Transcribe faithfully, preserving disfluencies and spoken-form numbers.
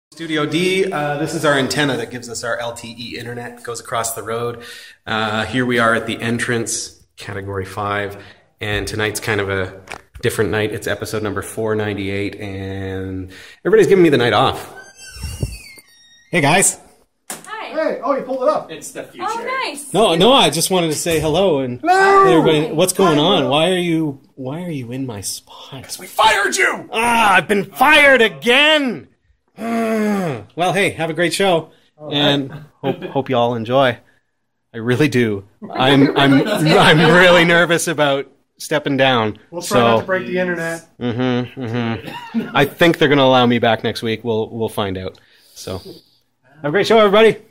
Studio D, uh, this is our antenna that gives us our L T E internet. It goes across the road. Uh, here we are at the entrance, category five, and tonight's kind of a different night. It's episode number four ninety-eight, and everybody's giving me the night off. Hey, guys. Hi. Hey, oh, you pulled it up. It's the future. Oh, nice. No, no, I just wanted to say hello and Hello. everybody. What's going on? Why are you? Why are you in my spot? We fired you! Ah, I've been fired again. Well, hey, have a great show, and hope hope you all enjoy. I really do. I'm I'm I'm really nervous about stepping down. We'll try so, not to break the internet. Mm-hmm, mm-hmm. I think they're going to allow me back next week. We'll we'll find out. So, have a great show, everybody.